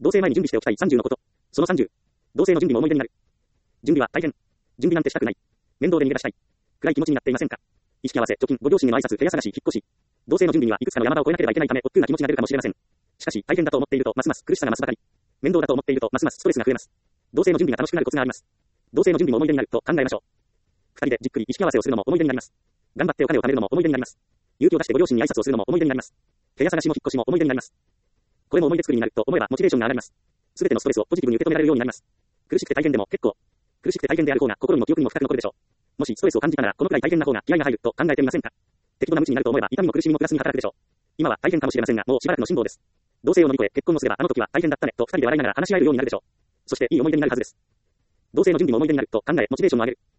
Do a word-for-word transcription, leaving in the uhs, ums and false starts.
同棲前に準備しておきたいさんじゅうのこと。そのさんじゅう。同棲の準備も思い出になる。準備は大変。準備なんてしたくない。面倒で逃げ出したい。暗い気持ちになっていませんか？意識合わせ、貯金、ご両親への挨拶、部屋探し、引っ越し。同棲の準備にはいくつかの山場を越えなければいけないため、億劫な気持ちが出るかもしれません。しかし、大変だと思っていると、ますます苦しさが増すばかり。面倒だと思っていると、ますますストレスが増えます。同棲の準備が楽しくなるコツがあります。同棲の準備も思い出になると考えましょう。二人でじっくり意識合わせをするのも思い出になります。頑張ってお金を貯めるのも思い出になります。勇気を出してご両親に挨拶をするのも思い出になります。部屋探しも引っ越しも思い出になります。これも思い出作りになると思えばモチベーションが上がります。すべてのストレスをポジティブに受け止められるようになります。苦しくて大変でも結構。苦しくて大変である方が心にも記憶にも深く残るでしょう。もしストレスを感じたならこのくらい大変な方が気合が入ると考えてみませんか？適度な無知になると思えば痛みも苦しみもプラスに働くでしょう。今は大変かもしれませんが、もうしばらくの辛抱です。同棲を乗り越え結婚をすればあの時は大変だったねと二人で笑いながら話し合えるようになるでしょう。そしていい思い出になるはずです。同棲の準備も思い出になると考えモチベーションを上げる。